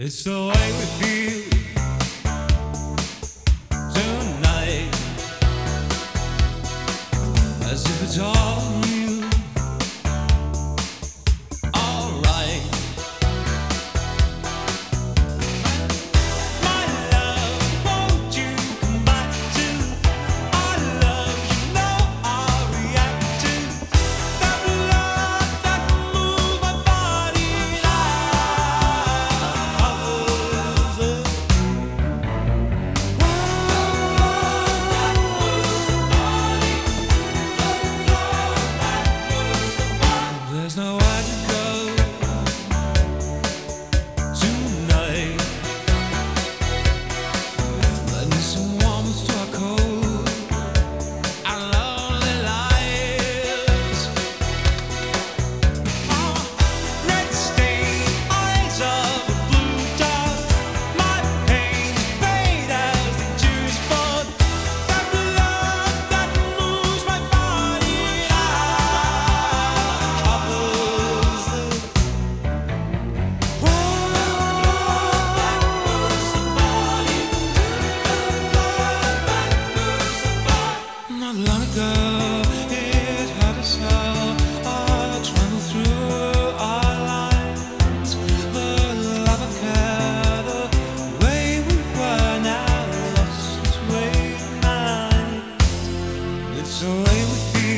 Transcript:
It's the way we feel tonight, as if it's all new, alright. My love, won't you come back to our love? You know I'll react to that love that moves my body. There's nowhere to go tonight. Lending some warmth to our cold and lonely lives. Red stained eyes of a blue dove. My pain fade as the juice poured. That love that moves my body. Not long ago, it had us all tremble through our lines. The love and care, the way we were now lost its way of mind. It's the way we feel.